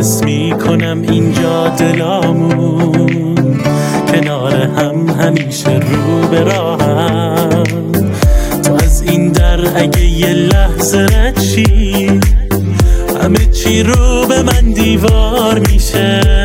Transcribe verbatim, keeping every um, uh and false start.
حس میکنم اینجا دلامون کنار هم همیشه رو به راهم. تو از این در اگه یه لحظه رد شی همه چی رو به من دیوار میشه.